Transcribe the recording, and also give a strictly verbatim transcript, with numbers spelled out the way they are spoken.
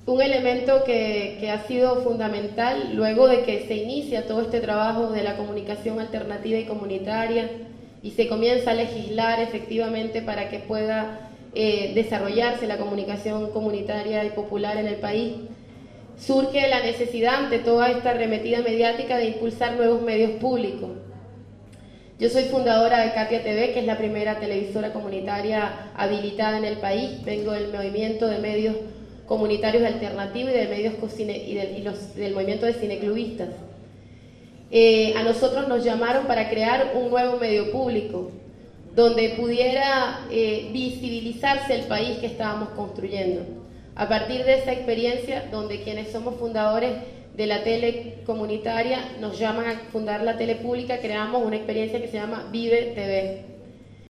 un elemento que, que ha sido fundamental luego de que se inicia todo este trabajo de la comunicación alternativa y comunitaria y se comienza a legislar efectivamente para que pueda eh, desarrollarse la comunicación comunitaria y popular en el país, surge la necesidad ante toda esta arremetida mediática de impulsar nuevos medios públicos. Yo soy fundadora de Katia T V, que es la primera televisora comunitaria habilitada en el país. Vengo del movimiento de medios comunitarios alternativos y, de medios cine, y, del, y los, del movimiento de cineclubistas. Eh, a nosotros nos llamaron para crear un nuevo medio público donde pudiera eh, visibilizarse el país que estábamos construyendo. A partir de esa experiencia, donde quienes somos fundadores de la tele comunitaria nos llaman a fundar la tele pública, creamos una experiencia que se llama Vive T V.